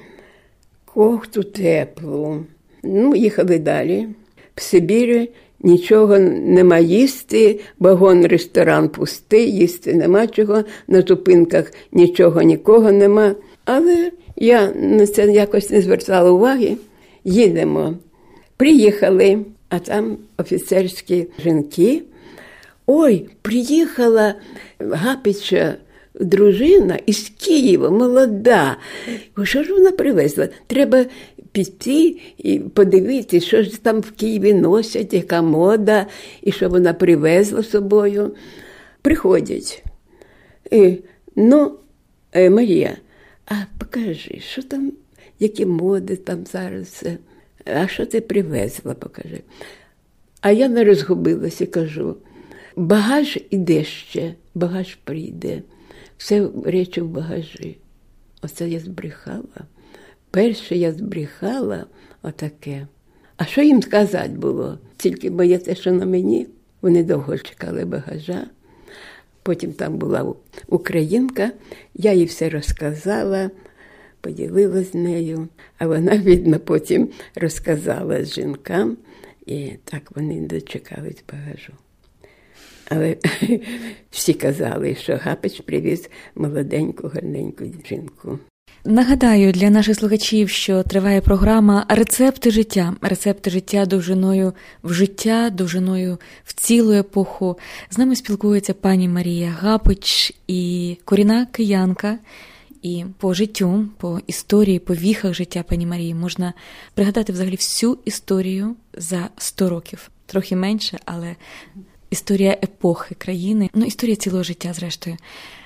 кофту теплу. Ну, їхали далі. В Сибірі нічого нема їсти, вагон-ресторан пустий, їсти нема чого, на зупинках нічого, нікого нема. Але я на це якось не звертала уваги. Їдемо. Приїхали, а там офіцерські жінки. Ой, приїхала Гапича дружина із Києва, молода. Що ж вона привезла? Треба піти і подивитися, що ж там в Києві носять, яка мода, і що вона привезла з собою. Приходять. І, ну, Марія, а покажи, що там, які моди там зараз, а що ти привезла, покажи. А я не розгубилася і кажу, багаж іде ще, багаж прийде, все речі в багажі. Оце я збрехала. Перше я збрехала отаке. А що їм сказати було? Тільки моє те, що на мені. Вони довго чекали багажа. Потім там була українка, я їй все розказала, поділилася з нею. А вона, видно, потім розказала жінкам, і так вони дочекались багажу. Але всі казали, що Гапич привіз молоденьку, гарненьку жінку. Нагадаю для наших слухачів, що триває програма «Рецепти життя». Рецепти життя довжиною в життя, довжиною в цілу епоху. З нами спілкується пані Марія Гапич, і корінна киянка. І по життю, по історії, по віхах життя пані Марії можна пригадати взагалі всю історію за сто років. Трохи менше, але історія епохи країни, ну історія цілого життя, зрештою.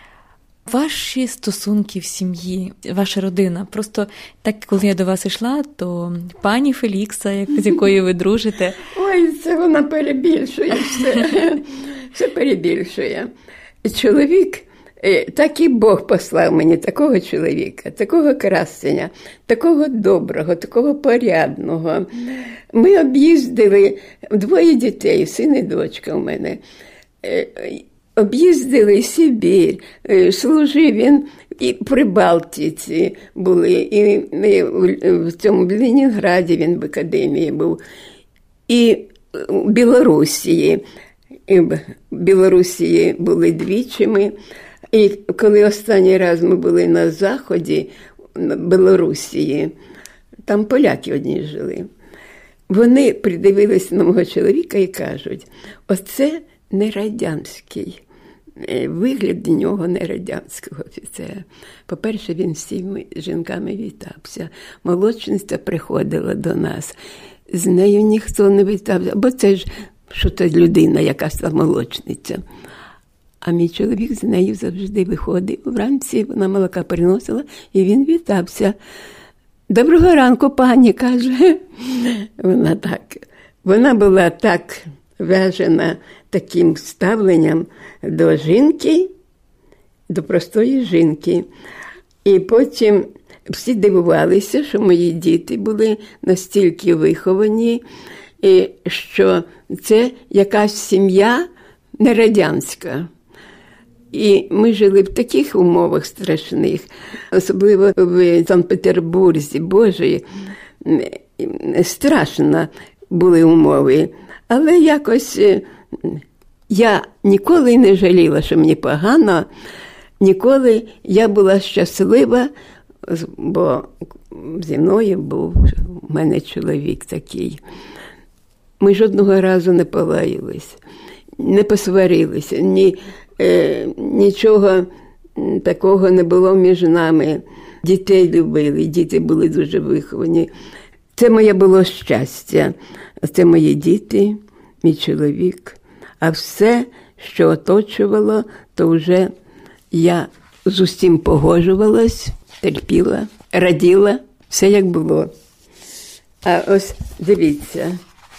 Ваші стосунки в сім'ї, ваша родина. Просто так, коли я до вас йшла, то пані Фелікса, з якою ви дружите. Ой, це вона перебільшує все. Все перебільшує. Чоловік, так і Бог послав мені такого чоловіка, такого красення, такого доброго, такого порядного. Ми об'їздили двоє дітей, син і дочка у мене. об'їздили Сибір, служив він і при Балтиці були, і в цьому в Ленінграді він в академії був, і в Білорусі. І в Білорусі були двічі ми. І коли останній раз ми були на Заході, в Білорусі, там поляки одні жили. Вони придивилися на мого чоловіка і кажуть, оце не радянський вигляд, до нього не радянського офіцера. По-перше, він всіми жінками вітався. Молодшинство приходила до нас. З нею ніхто не вітався, бо це ж що це людина, яка стала молочниця. А мій чоловік з нею завжди виходив. Вранці вона молока приносила, і він вітався. Доброго ранку, пані, каже. Вона так. Вона була так вражена таким ставленням до жінки, до простої жінки. І потім всі дивувалися, що мої діти були настільки виховані, і що це якась сім'я не радянська. І ми жили в таких умовах страшних, особливо в Санкт-Петербурзі, Боже, страшно були умови. Але якось я ніколи не жаліла, що мені погано, ніколи я була щаслива, бо зі мною був у мене чоловік такий. Ми жодного разу не полаялись, не посварилися, ні, е, нічого такого не було між нами. Дітей любили, діти були дуже виховані. Це моє було щастя. Це мої діти, мій чоловік. А все, що оточувало, то вже я з усім погоджувалась, терпіла, раділа, все як було. А ось дивіться,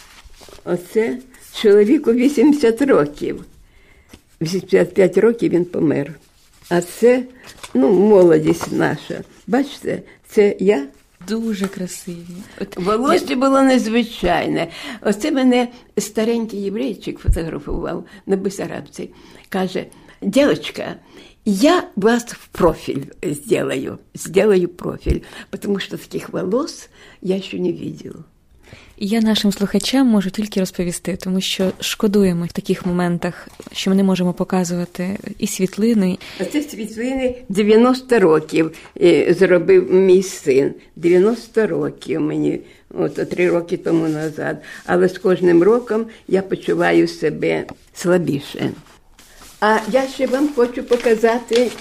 оце чоловіку вісімдесят років. вісімдесят п'ять років він помер. А це, ну, молодість наша. Бачите, це я. Дуже красиві. От волосся було незвичайне. Оце мене старенький єврейчик фотографував на Бессарабці. Каже, дівчинка, я вас в профиль сделаю, сделаю профиль, потому что таких волос я еще не видела. Я нашим слухачам можу тільки розповісти, тому що шкодуємо в таких моментах, що ми не можемо показувати і світлини. Оце світлини дев'яносто років зробив мій син. дев'яносто років мені, от три роки тому назад. Але з кожним роком я почуваю себе слабіше. А я ще вам хочу показати,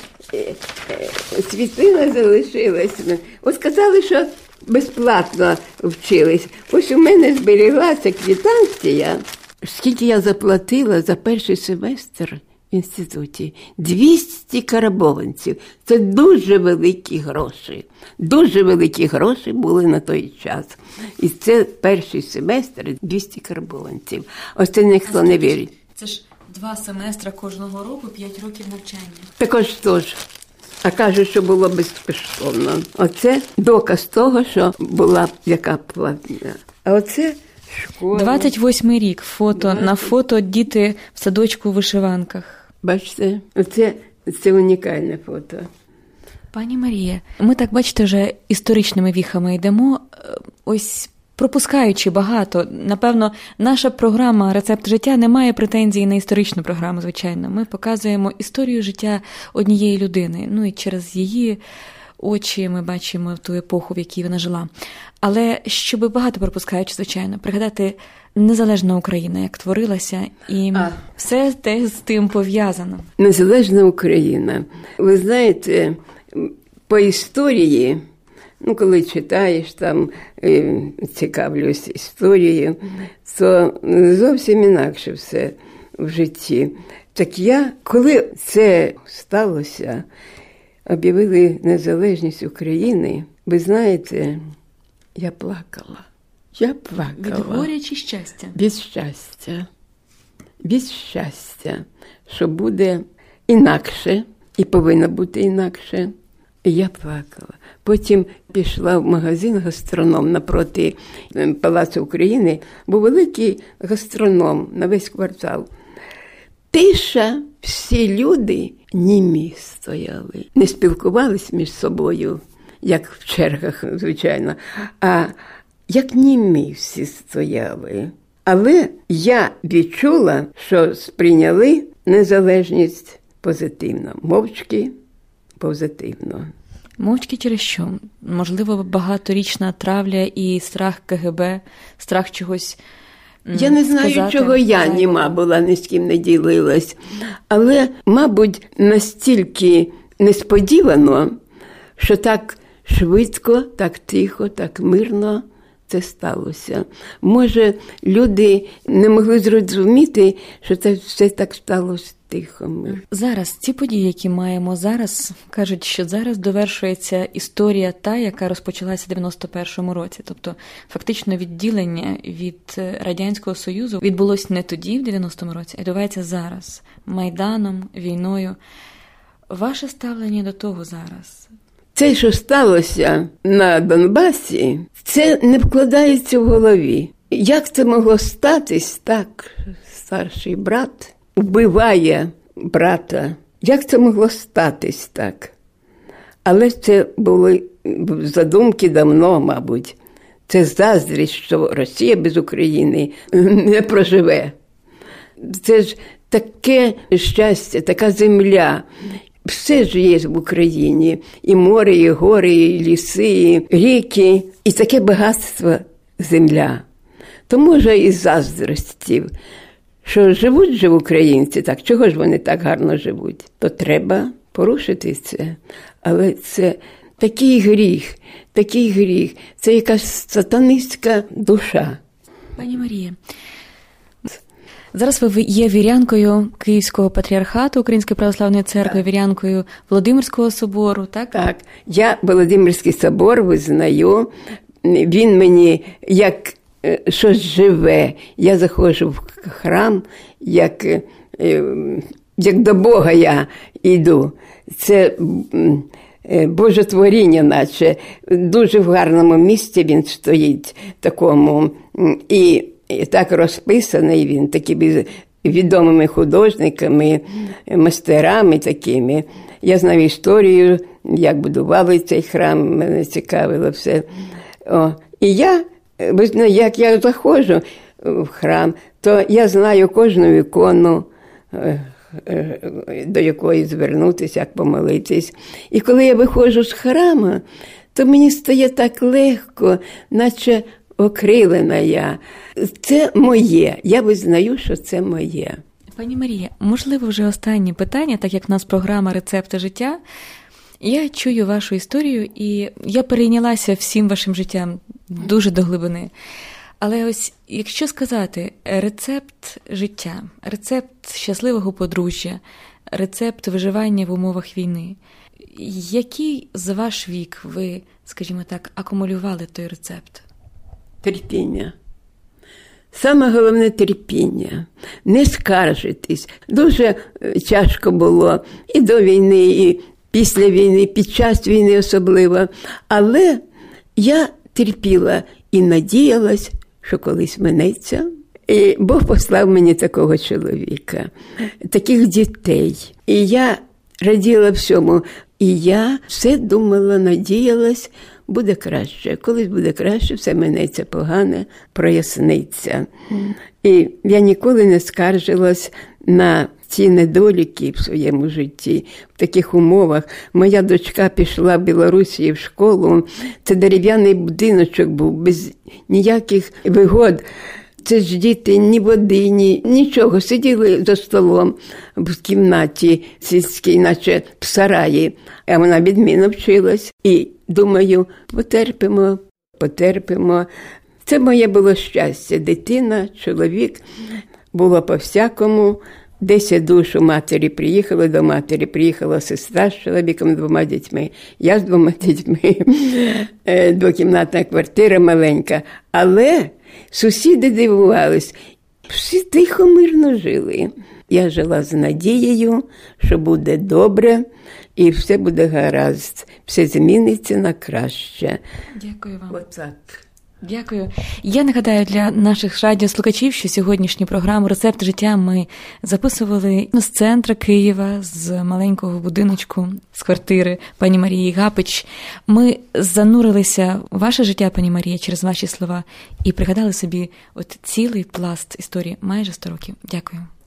світлина залишилась. Ось сказали, що безплатно вчились. Ось у мене зберіглася квитанція. Скільки я заплатила за перший семестр в інституті? двісті карбованців. Це дуже великі гроші. Дуже великі гроші були на той час. І це перший семестр двісті карбованців. Ось це ніхто не вірить. Це ж два семестри кожного року, п'ять років навчання. Також теж. А кажуть, що було безкоштовно. Оце доказ того, що була яка платня. А оце школа. двадцять восьмий рік. Фото. двадцять На фото діти в садочку у вишиванках. Бачите, оце це унікальне фото. Пані Марія, ми так, бачите, вже історичними віхами йдемо. Ось пропускаючи багато. Напевно, наша програма «Рецепт життя» не має претензій на історичну програму, звичайно. Ми показуємо історію життя однієї людини. Ну і через її очі ми бачимо ту епоху, в якій вона жила. Але щоб багато пропускаючи, звичайно, пригадати незалежна Україна, як творилася, і а. все те з тим пов'язано. Незалежна Україна. Ви знаєте, по історії, ну, коли читаєш, там, е, цікавлюсь історією, то зовсім інакше все в житті. Так я, коли це сталося, об'явили незалежність України, ви знаєте, я плакала. Я плакала. Від горя чи щастя? Від щастя. Від щастя, що буде інакше, і повинно бути інакше. І я плакала. Потім пішла в магазин гастроном напроти Палацу України. Був великий гастроном на весь квартал. Тиша, всі люди німі стояли. Не спілкувались між собою, як в чергах, звичайно, а як німі всі стояли. Але я відчула, що сприйняли незалежність позитивно, мовчки позитивно. Мовчки через що? Можливо, багаторічна травля і страх ка ге бе, страх чогось Я не знаю, сказати, чого я німа була, ні з ким не ділилась. Але, мабуть, настільки несподівано, що так швидко, так тихо, так мирно це сталося. Може, люди не могли зрозуміти, що це все так сталося тихо. Зараз, ці події, які маємо зараз, кажуть, що зараз довершується історія та, яка розпочалася в дев'яносто першому році. Тобто, фактично відділення від Радянського Союзу відбулося не тоді, в дев'яностому році, а відбувається зараз. Майданом, війною. Ваше ставлення до того зараз? Це, що сталося на Донбасі, це не вкладається в голові. Як це могло статись так? Старший брат вбиває брата. Як це могло статись так? Але це були задумки давно, мабуть. Це заздрість, що Росія без України не проживе. Це ж таке щастя, така земля. Все ж є в Україні. І море, і гори, і ліси, і ріки. І таке багатство земля. То може і заздростів, що живуть же українці так, чого ж вони так гарно живуть? То треба порушити це. Але це такий гріх, такий гріх. Це якась сатанистська душа. Пані Марія, зараз ви є вірянкою Київського патріархату Української православної церкви, вірянкою Володимирського собору, так? Так. Я Володимирський собор визнаю. Він мені як щось живе. Я заходжу в храм, як, як до Бога я йду. Це Боже творіння, наче. Дуже в гарному місці він стоїть, такому. І, і так розписаний він, такими відомими художниками, мастерами такими. Я знаю історію, як будували цей храм, мене цікавило все. О, і я, як я заходжу в храм, то я знаю кожну ікону, до якої звернутися, як помолитись. І коли я виходжу з храму, то мені стає так легко, наче окрилена я. Це моє. Я визнаю, що це моє. Пані Марія, можливо, вже останнє питання, так як в нас програма «Рецепти життя». Я чую вашу історію, і я перейнялася всім вашим життям дуже до глибини. Але ось, якщо сказати, рецепт життя, рецепт щасливого подружжя, рецепт виживання в умовах війни, який за ваш вік ви, скажімо так, акумулювали той рецепт? Терпіння. Саме головне – терпіння. Не скаржитись. Дуже тяжко було і до війни, і після війни, під час війни особливо. Але я терпіла і надіялась, що колись минеться. І Бог послав мені такого чоловіка, таких дітей. І я раділа всьому. І я все думала, надіялась, буде краще. Колись буде краще, все минеться погане, проясниться. І я ніколи не скаржилась на ці недоліки в своєму житті, в таких умовах. Моя дочка пішла в Білорусі в школу, це дерев'яний будиночок був, без ніяких вигод. Це ж діти ні води, ні нічого. Сиділи за столом в кімнаті сільській, наче в сараї. А вона відмінно вчилась. І думаю, потерпимо, потерпимо. Це моє було щастя. Дитина, чоловік. Було по-всякому. Десь я душу матері приїхала, до матері приїхала сестра з чоловіком, двома дітьми. Я з двома дітьми. Двокімнатна квартира маленька. Але сусіди дивувались. Всі тихо, мирно жили. Я жила з надією, що буде добре і все буде гаразд. Все зміниться на краще. Дякую вам. Отак. Дякую. Я нагадаю для наших радіослухачів, що сьогоднішню програму «Рецепт життя» ми записували з центру Києва, з маленького будиночку, з квартири пані Марії Гапич. Ми занурилися в ваше життя, пані Марія, через ваші слова і пригадали собі от цілий пласт історії майже сто років. Дякую.